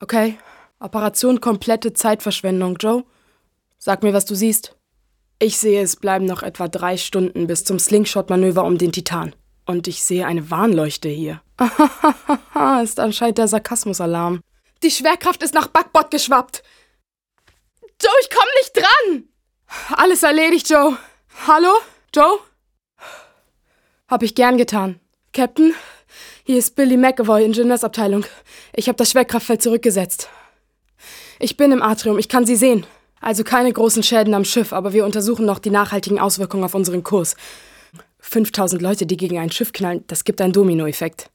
Okay, Operation komplette Zeitverschwendung, Joe. Sag mir, was du siehst. Ich sehe, es bleiben noch etwa 3 Stunden bis zum Slingshot-Manöver um den Titan. Und ich sehe eine Warnleuchte hier. Ist anscheinend der Sarkasmusalarm. Die Schwerkraft ist nach Backbord geschwappt. Joe, ich komm nicht dran! Alles erledigt, Joe. Hallo, Joe? Hab ich gern getan. Captain, hier ist Billy McAvoy, Ingenieursabteilung. Ich habe das Schwerkraftfeld zurückgesetzt. Ich bin im Atrium, ich kann Sie sehen. Also keine großen Schäden am Schiff, aber wir untersuchen noch die nachhaltigen Auswirkungen auf unseren Kurs. 5000 Leute, die gegen ein Schiff knallen, das gibt einen Dominoeffekt.